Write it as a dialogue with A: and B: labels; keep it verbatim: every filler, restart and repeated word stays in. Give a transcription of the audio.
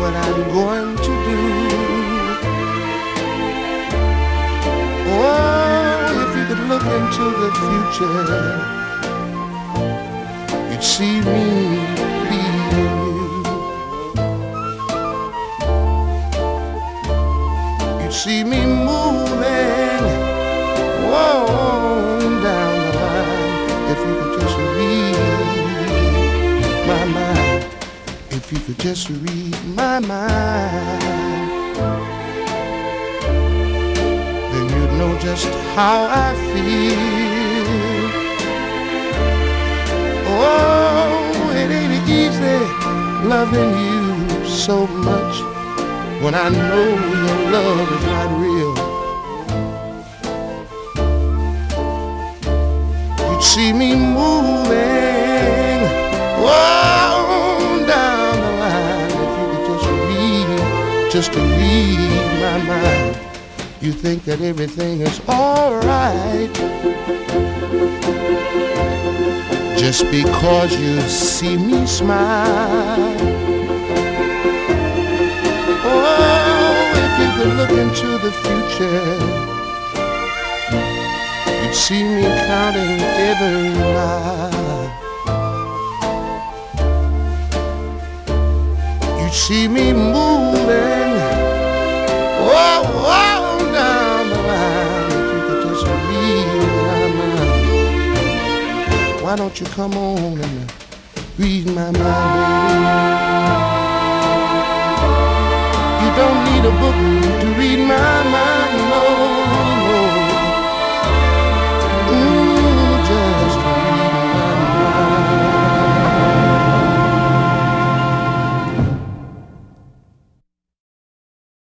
A: what I'm going to do. Oh, if you could look into the future, you'd see me leading you. You'd see me moving, whoa, down the line. If you could just read my mind, if you could just read my mind, then you'd know just how I feel. Oh, it ain't easy loving you so much when I know your love is not real. You'd see me moving, whoa, down the line. If you could just read, just to read my mind, you think that everything is alright. Just because you see me smile. Oh, if you could look into the future, you'd see me counting every mile. You'd see me moving, whoa, whoa, down the line. If you could just read my mind, why don't you come on and read my mind, baby? You don't need a book